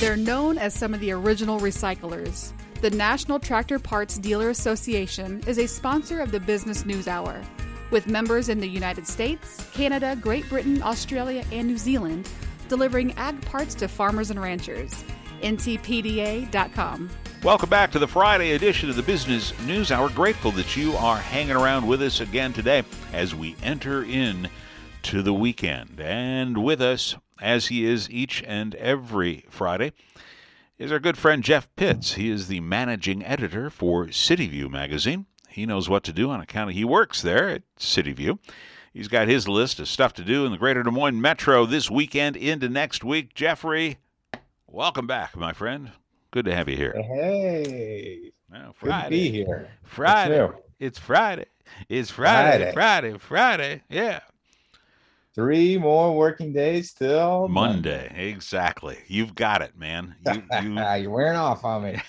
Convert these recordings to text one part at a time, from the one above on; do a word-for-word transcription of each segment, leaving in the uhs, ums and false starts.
They're known as some of the original recyclers. The National Tractor Parts Dealer Association is a sponsor of the Business News Hour. With members in the United States, Canada, Great Britain, Australia, and New Zealand, delivering ag parts to farmers and ranchers. N T P D A dot com. Welcome back to the Friday edition of the Business News Hour. Grateful that you are hanging around with us again today as we enter in to the weekend. And with us, as he is each and every Friday, is our good friend Jeff Pitts. He is the managing editor for CityView magazine. He knows what to do on account of he works there at CityView. He's got his list of stuff to do in the greater Des Moines Metro this weekend into next week. Jeffrey, welcome back, my friend. Good to have you here. Hey, well, Friday. Good to be here. Friday. It's Friday. It's Friday. Friday. Friday. Friday. Yeah. Three more working days till Monday. Monday. Exactly. You've got it, man. You, you... You're wearing off on me.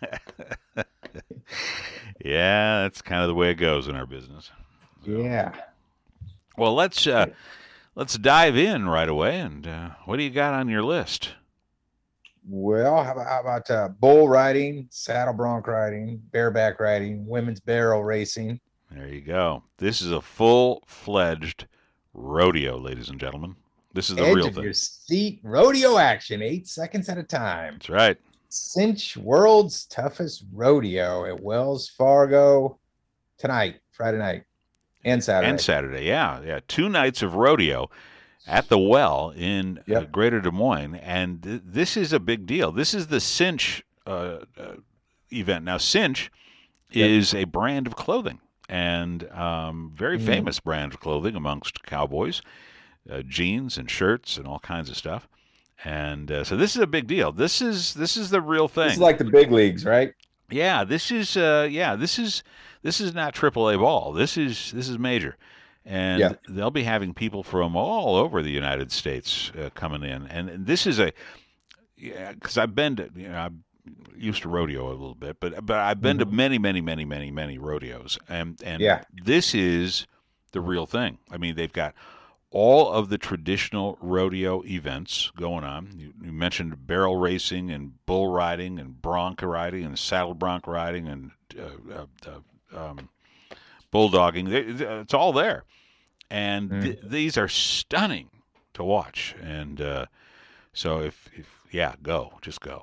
Yeah, that's kind of the way it goes in our business. So, yeah. Well, let's uh, let's dive in right away. And uh, what do you got on your list? Well, how about, how about uh, bull riding, saddle bronc riding, bareback riding, women's barrel racing? There you go. This is a full-fledged rodeo, ladies and gentlemen. This is the Edge real of thing. Your seat rodeo action, eight seconds at a time. That's right. Cinch World's Toughest Rodeo at Wells Fargo tonight, Friday night, and Saturday. And Saturday, yeah. Yeah, two nights of rodeo at the Well in yep. uh, Greater Des Moines, and th- this is a big deal. This is the Cinch uh, uh, event. Now, Cinch yep. is a brand of clothing, and um, very mm. famous brand of clothing amongst cowboys, uh, jeans and shirts and all kinds of stuff. And uh, so this is a big deal. This is this is the real thing. This is like the big leagues, right? Yeah, this is uh, yeah, this is this is not triple A ball. This is this is major, and yeah. they'll be having people from all over the United States uh, coming in. And this is a yeah, because I've been to you know I'm used to rodeo a little bit, but but I've been mm-hmm. to many many many many many rodeos, and and yeah. this is the real thing. I mean, they've got all of the traditional rodeo events going on. You, you mentioned barrel racing and bull riding and bronc riding and saddle bronc riding and uh, uh, um, bulldogging. It's all there. And th- mm. these are stunning to watch. And uh, so if, if, yeah, go. Just go.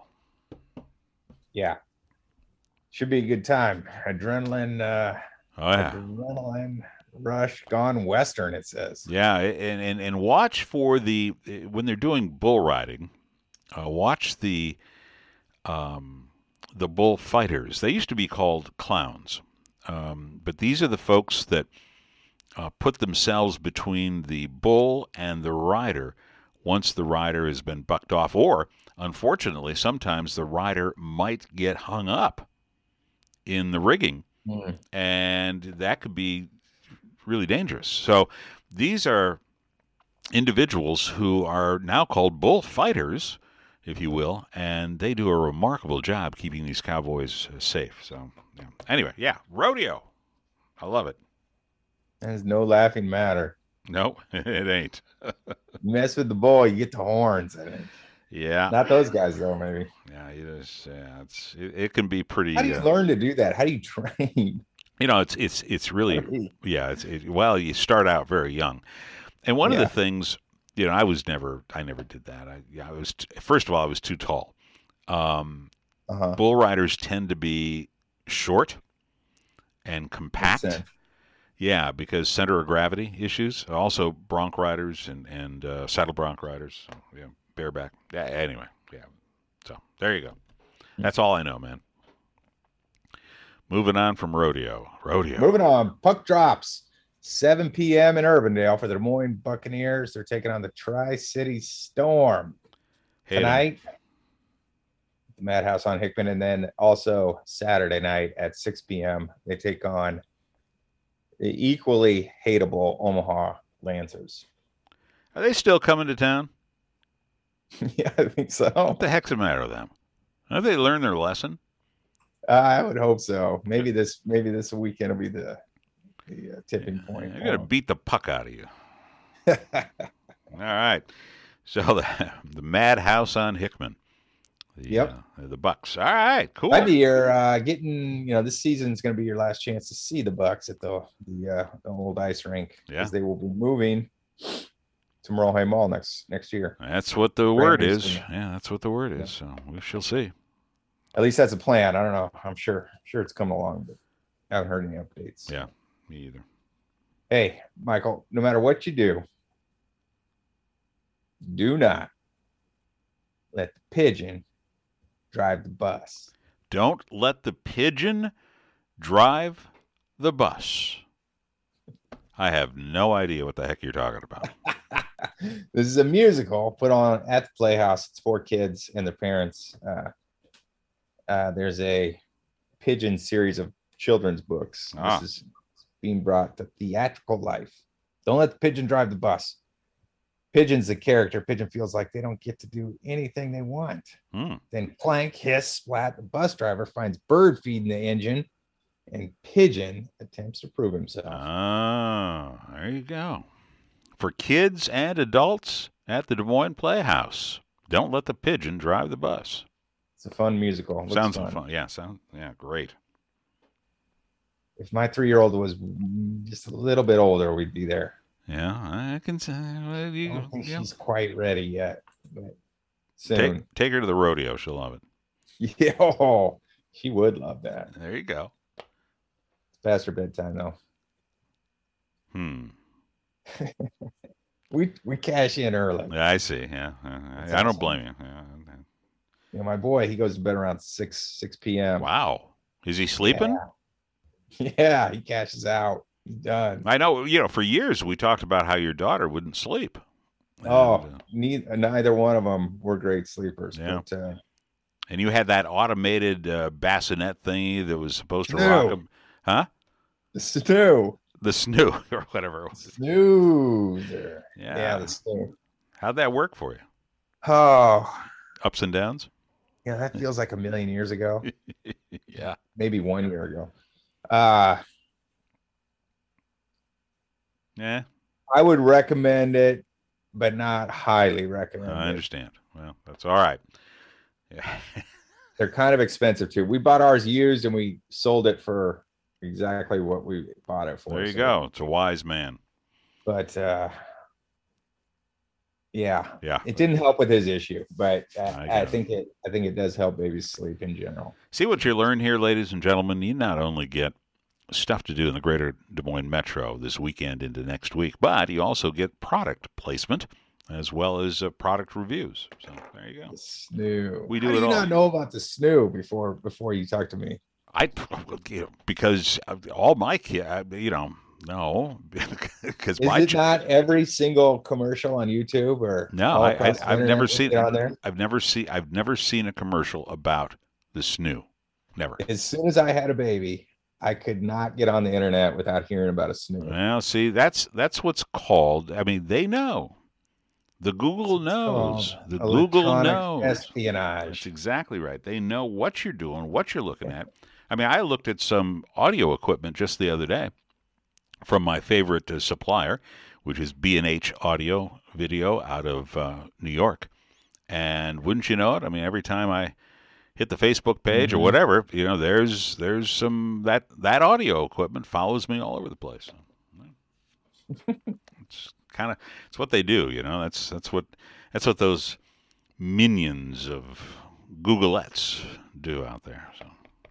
Yeah. Should be a good time. Adrenaline. Uh, oh, yeah. Adrenaline. Rush gone Western, it says. Yeah, and, and, and watch for the, when they're doing bull riding, uh, watch the um, the bull fighters. They used to be called clowns, um, but these are the folks that uh, put themselves between the bull and the rider once the rider has been bucked off, or, unfortunately, sometimes the rider might get hung up in the rigging, mm. and that could be really dangerous. So these are individuals who are now called bullfighters, if you will, and they do a remarkable job keeping these cowboys uh, safe. So yeah. Anyway, yeah, rodeo. I love it. There's no laughing matter. No, it ain't. You mess with the bull, you get the horns. I think. Yeah. Not those guys, though, maybe. Yeah, it is. Yeah, it's, it, it can be pretty. How do you uh, learn to do that? How do you train? You know, it's it's it's really yeah. It's it, well, you start out very young, and one yeah. of the things, you know, I was never I never did that. I yeah, I was t- first of all I was too tall. Um, uh-huh. Bull riders tend to be short and compact. Yeah, because center of gravity issues. Also, bronc riders and and uh, saddle bronc riders. So, yeah, bareback. Yeah. Anyway, yeah. So there you go. That's all I know, man. Moving on from rodeo. Rodeo. Moving on. Puck drops. seven p.m. in Urbandale for the Des Moines Buccaneers. They're taking on the Tri-City Storm Hate tonight. Em. The Madhouse on Hickman. And then also Saturday night at six p.m. they take on the equally hateable Omaha Lancers. Are they still coming to town? Yeah, I think so. What the heck's the matter with them? Have they learned their lesson? Uh, I would hope so. Maybe this maybe this weekend will be the, the uh, tipping yeah, point. They're going to beat the puck out of you. All right. So the, the Madhouse on Hickman. The, Yep. Uh, the Bucks. All right, cool. Might be your uh, getting, you know, this season is going to be your last chance to see the Bucks at the the, uh, the old ice rink, because Yeah. they will be moving to Merle Hay Mall next next year. That's what the Brand word new is. stadium. Yeah, that's what the word is. So we shall see. At least that's a plan. I don't know. I'm sure sure it's coming along, but I haven't heard any updates. Yeah, me either. Hey, Michael, no matter what you do, do not let the pigeon drive the bus. Don't let the pigeon drive the bus. I have no idea what the heck you're talking about. This is a musical put on at the Playhouse. It's for kids and their parents. Uh, uh, there's a pigeon series of children's books. Ah. This is being brought to theatrical life. Don't let the pigeon drive the bus. Pigeon's the character. Pigeon feels like they don't get to do anything they want. Hmm. Then clank, hiss, splat. The bus driver finds bird feeding the engine, and Pigeon attempts to prove himself. Oh, there you go. For kids and adults at the Des Moines Playhouse. Don't let the pigeon drive the bus. It's a fun musical. Looks Sounds fun. fun. Yeah, sound yeah, great. If my three-year-old was just a little bit older, we'd be there. Yeah, I can say. Well, I you, don't think yeah. she's quite ready yet, but Take, soon. take her to the rodeo. She'll love it. Yeah, oh, she would love that. There you go. It's past her bedtime though. Hmm. We we cash in early. Yeah, I see. Yeah, uh, I, That's I don't awesome. blame you. Yeah. You know, my boy, he goes to bed around six six p.m. Wow. Is he sleeping? Yeah. Yeah, he cashes out. He's done. I know. You know, for years we talked about how your daughter wouldn't sleep. Oh, And, uh, neither, neither one of them were great sleepers. Yeah. But, uh, and you had that automated uh, bassinet thingy that was supposed to Snoo. rock him. Huh? the snoo. The snoo or whatever it was. Snoozer. Yeah. Yeah, the snoo. How'd that work for you? Oh, Ups and downs? yeah, that feels like a million years ago. Yeah. Maybe one year ago. Uh, Yeah. I would recommend it, but not highly recommend I it. understand. Well, that's all right. Yeah. They're kind of expensive too. We bought ours used and we sold it for exactly what we bought it for. There you so- go. It's a wise man. But uh, yeah, Yeah. it didn't help with his issue, but I I, get I it. think it. I think it does help babies sleep in general. See what you learn here, ladies and gentlemen. You not only get stuff to do in the greater Des Moines metro this weekend into next week, but you also get product placement as well as uh, product reviews. So there you go. The snoo. We do How it do you all. not know about the snoo before before you talk to me? I you know, because all my kids, you know, no, because Is my it ch- not every single commercial on YouTube or no, all I, I across the I've internet never you seen get on there? I've never seen I've never seen a commercial about the snoo. Never. As soon as I had a baby, I could not get on the internet without hearing about a snoo. Well, see, that's that's what's called. I mean, they know. The Google knows. Called The Google electronic knows. espionage. That's exactly right. They know what you're doing, what you're looking at. I mean, I looked at some audio equipment just the other day from my favorite uh, supplier, which is B and H Audio Video out of uh, New York. And wouldn't you know it? I mean, every time I hit the Facebook page or Mhm. whatever, you know, there's there's some that that audio equipment follows me all over the place. It's kind of it's what they do, you know. That's that's what that's what those minions of Googleettes do out there. So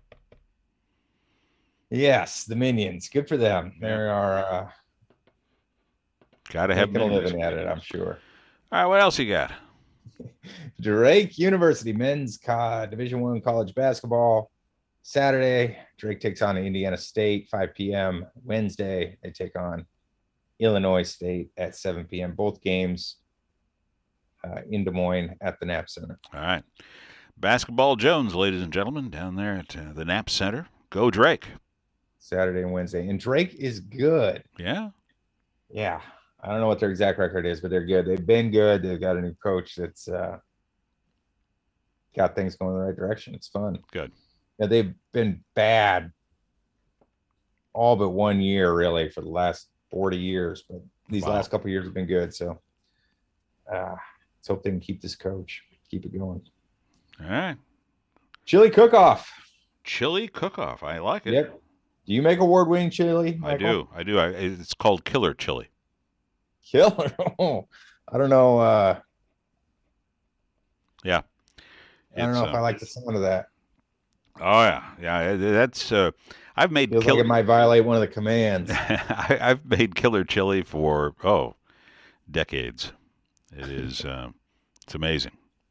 Yes, the minions. Good for them. They are uh, gotta have making a minions. living at it, I'm sure. All right, what else you got? Drake University men's co- Division One college basketball. Saturday, Drake takes on Indiana State, five p.m. Wednesday, they take on Illinois State at seven p.m. Both games uh, in Des Moines at the Knapp Center. All right, Basketball Jones, ladies and gentlemen, down there at uh, the Knapp Center. Go Drake! Saturday and Wednesday. And Drake is good. Yeah, Yeah. I don't know what their exact record is, but they're good. They've been good. They've got a new coach that's uh, got things going in the right direction. It's fun. Good. Yeah, they've been bad all but one year, really, for the last forty years. But these Wow. last couple of years have been good. So uh, let's hope they can keep this coach, keep it going. All right. Chili cook-off. Chili cook-off. I like it. Yep. Do you make award-winning chili, I Michael? do. I do. I, it's called Killer Chili. Killer. Oh, I don't know. Uh, Yeah. I don't It's, know if uh, I like the sound of that. Oh yeah, yeah. That's. Uh, I've made Feels killer. like it might violate one of the commands. I, I've made killer chili for oh, decades. It is. Uh, it's amazing.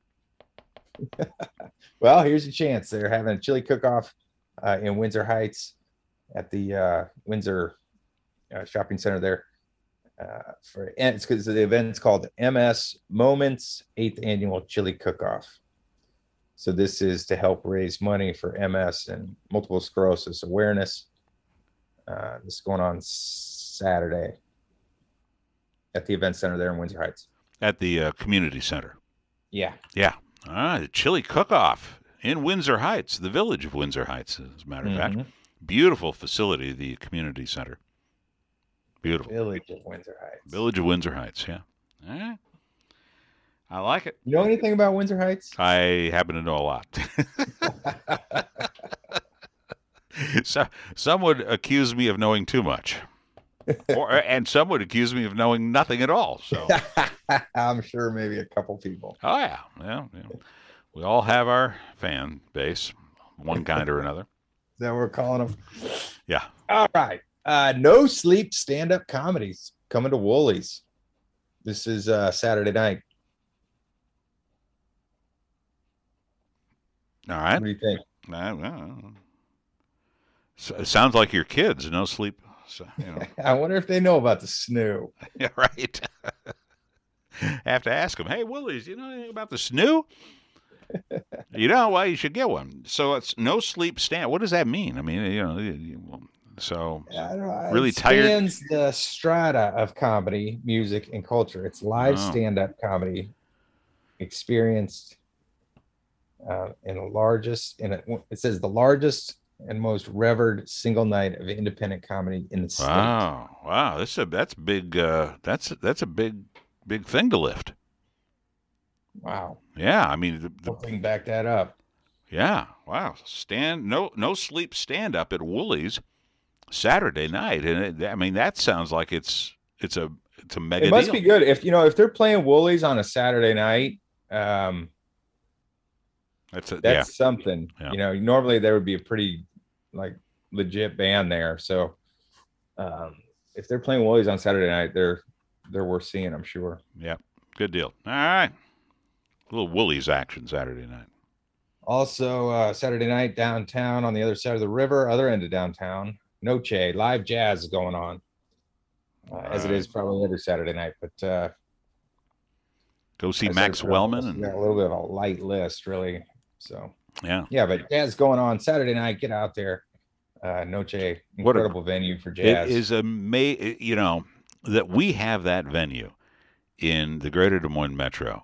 Well, here's your chance. They're having a chili cook-off uh, in Windsor Heights at the uh, Windsor uh, Shopping Center there. Uh, for and it's because the event's called M S Moments Eighth Annual Chili Cook-Off. So this is to help raise money for M S and multiple sclerosis awareness. Uh, this is going on Saturday at the event center there in Windsor Heights. At the uh, community center. Yeah. Yeah. Ah, the chili cook-off in Windsor Heights, the village of Windsor Heights, as a matter of Mhm. fact. Beautiful facility, the community center. Beautiful. Village of Windsor Heights. Village of Windsor Heights, yeah. All right. I like it. You know anything about Windsor Heights? I happen to know a lot. So, some would accuse me of knowing too much. Or, and some would accuse me of knowing nothing at all. So, I'm sure maybe a couple people. oh yeah, yeah, yeah. We all have our fan base, one kind or another. Is that what we're calling them? Yeah. All right. Uh, no sleep stand-up comedies coming to Woolies. This is uh, Saturday night. All right. What do you think? I, I, so, it sounds like your kids, no sleep. So, you know. I wonder if they know about the snoo. Yeah, right. Have to ask them, hey, Willies, you know anything about the snoo? You know, well, you should get one. So it's no sleep stand. What does that mean? I mean, you know, you- so I don't know. really it tired. spans the strata of comedy, music, and culture. It's live Oh. stand-up comedy, experienced uh, in the largest. In a, it says the largest and most revered single night of independent comedy in the state. Wow, wow, that's a that's big. Uh, that's that's a big big thing to lift. Wow. Yeah, I mean, the, the, Hoping back that up. yeah, wow. Stand no no sleep stand up at Woolies Saturday night, and it, I mean that sounds like it's it's a it's a mega It must deal. be good if you know if they're playing Woolies on a Saturday night. Um, That's a, that's something. Yeah. You know, normally there would be a pretty like legit band there. So um, if they're playing Woolies on Saturday night, they're they're worth seeing, I'm sure. yeah, yeah, good deal. All right, a little Woolies action Saturday night. Also, uh, Saturday night downtown on the other side of the river, other end of downtown, Noche live jazz is going on, uh, as it is probably every Saturday night. But uh, Go see I Max searched around, Wellman, we got and a little bit of a light list, really. So yeah, yeah, but jazz going on Saturday night. Get out there. Uh, Noche, What a- incredible venue for jazz. it is a ma- You know that we have that venue in the Greater Des Moines Metro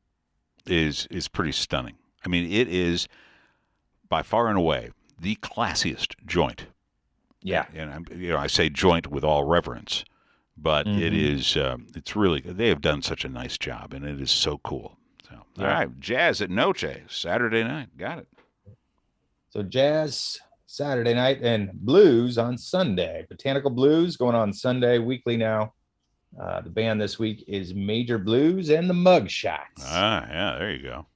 is is pretty stunning. I mean, it is by far and away the classiest joint. Yeah. And I'm, you know, I say joint with all reverence, but it Mhm. is um, it's really they have done such a nice job, and it is so cool. So, Yeah. all right, jazz at Noche Saturday night. Got it. So jazz Saturday night and blues on Sunday. Botanical Blues going on Sunday weekly now. Uh, the band this week is Major Blues and the Mugshots. Ah, yeah, there you go.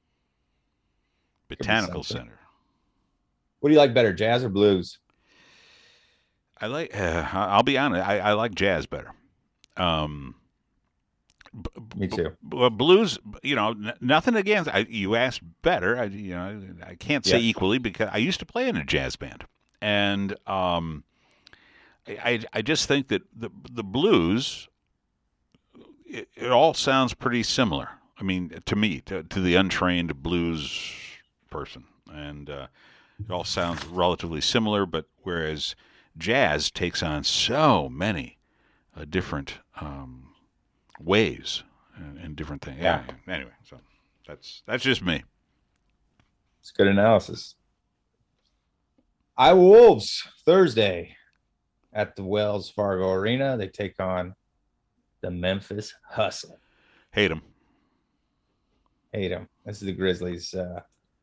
be Botanical something. Center. What do you like better, jazz or blues? I like. Uh, I'll be honest. I, I like jazz better. Um, b- Me b- too. b- blues. You know, n- nothing against. I, you asked better. I, you know, I can't say Yeah. equally because I used to play in a jazz band, and um, I, I I just think that the the blues. It, it all sounds pretty similar. I mean, to me, to, to the untrained blues person, and uh, it all sounds relatively similar. But whereas jazz takes on so many uh, different um, ways and, and different things. Yeah. Anyway, so that's that's just me. It's good analysis. Iowa Wolves Thursday at the Wells Fargo Arena. They take on the Memphis Hustle. Hate them. Hate them. This is the Grizzlies' uh,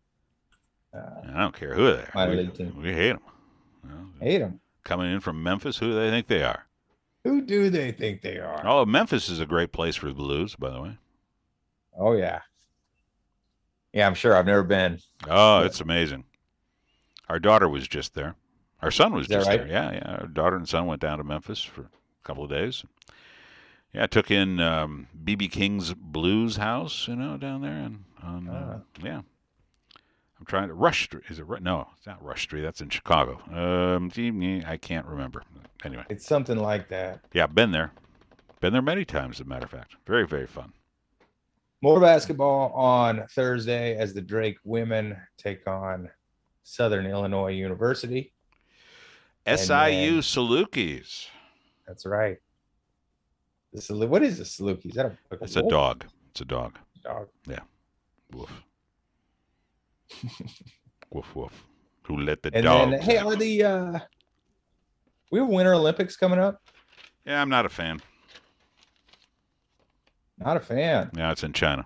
Uh, I don't care who they are. minor We, league team. we hate them. Well, Hate them. coming in from Memphis, who do they think they are? Who do they think they are? Oh, Memphis is a great place for the Blues, by the way. Oh yeah. Yeah, I'm sure. I've never been. Oh, it's amazing. Our daughter was just there. Our son was Is that just right? there. Yeah, yeah. Our daughter and son went down to Memphis for a couple of days. Yeah, I took in um, B B King's Blues House, you know, down there, and on, uh, yeah. I'm trying to Rush Street. Is it Ru- no? It's not Rush Street. That's in Chicago. Um, gee, I can't remember. Anyway, It's something like that. yeah, been there, been there many times. As a matter of fact, very, very fun. More basketball on Thursday as the Drake women take on Southern Illinois University. S I U then- Salukis. That's right. The Salu- what is a Saluki? Is that a, like It's a wolf? dog. It's a dog. Dog. Woof. Woof woof. Who let the And dog? then, hey, are the uh, we have Winter Olympics coming up? Yeah, I'm not a fan. Not a fan. Yeah, it's in China.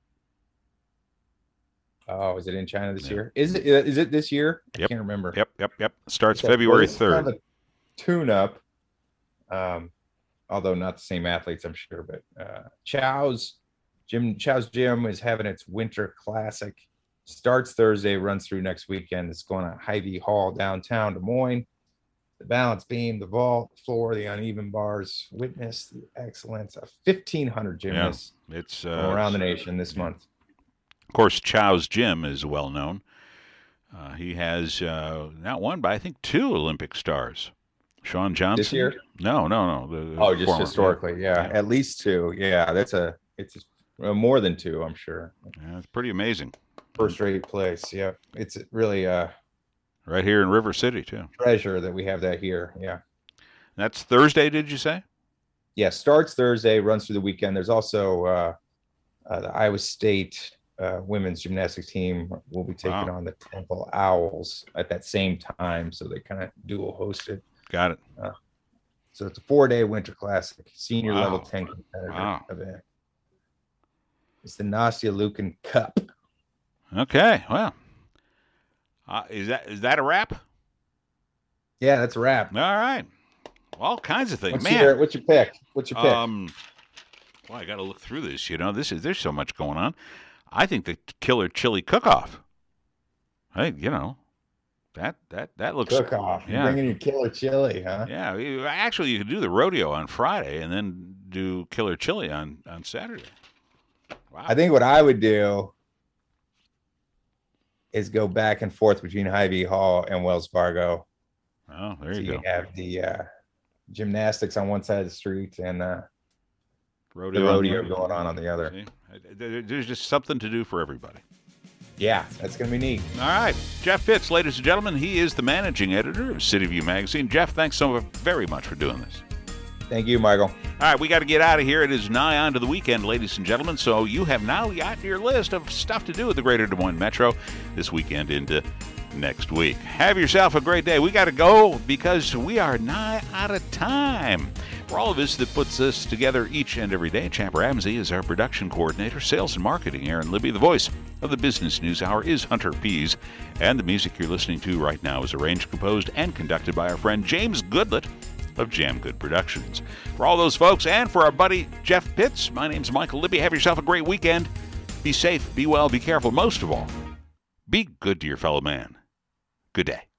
Oh, is it in China this Yeah. year? Is it? Is it this year? I Yep. can't remember. Yep, yep, yep. Starts Okay, well, February this is kind of third. a tune-up. Um, although not the same athletes, I'm sure. But uh, Chow's Jim Chow's Gym is having its Winter Classic. Starts Thursday, runs through next weekend. It's going to Hy-Vee Hall downtown Des Moines. The balance beam, the vault, the floor, the uneven bars. Witness the excellence of fifteen hundred gymnasts It's from uh, around the nation this yeah. month. Of course, Chow's Gym is well known. Uh, he has uh, not one, but I think two Olympic stars. Sean Johnson. This year? No, no, no. The, Oh, just former- historically, yeah. Yeah. At least two. Yeah, that's a it's uh, more than two, I'm sure. Yeah, it's pretty amazing. First rate place. Yeah. It's really a Right here in River City, too. treasure that we have that here. Yeah. That's Thursday, did you say? Yeah. Starts Thursday, runs through the weekend. There's also uh, uh, the Iowa State uh, women's gymnastics team will be taking Wow. on the Temple Owls at that same time. So they kind of dual hosted. Got it. So it's a four day winter classic, senior Wow. level ten competitor Wow. event. It's the Nastia Lukin Cup. Okay, well. Uh, is that is that a wrap? Yeah, that's a wrap. All right. All kinds of things. What's Man, your, what's your pick? What's your pick? Um, well, I got to look through this. You know, this is there's so much going on. I think the Killer Chili Cook-Off. Hey, you know, that that that looks Cook off. Yeah, Bringing your killer chili, huh? yeah. you- Actually, you could do the rodeo on Friday and then do Killer Chili on on Saturday. Wow. I think what I would do is go back and forth between Hy-Vee Hall and Wells Fargo. Oh, there So you you go. have the uh, gymnastics on one side of the street and uh, Rodeo, the on rodeo other. going on on the other. See? There- There's just something to do for everybody. Yeah, that's going to be neat. All right. Jeff Fitz, ladies and gentlemen, he is the managing editor of City View Magazine. Jeff, thanks so very much for doing this. Thank you, Michael. All right, we got to get out of here. It is nigh on to the weekend, ladies and gentlemen, so you have now got your list of stuff to do with the Greater Des Moines Metro this weekend into next week. Have yourself a great day. We got to go because we are nigh out of time. For all of us that puts this together each and every day, Champ Ramsey is our production coordinator, sales and marketing, Aaron Libby. The voice of the Business News Hour is Hunter Pease, and the music you're listening to right now is arranged, composed, and conducted by our friend James Goodlett of Jam Good Productions. For all those folks and for our buddy Jeff Pitts, my name's Michael Libby. Have yourself a great weekend. Be safe, be well, be careful. Most of all, be good to your fellow man. Good day.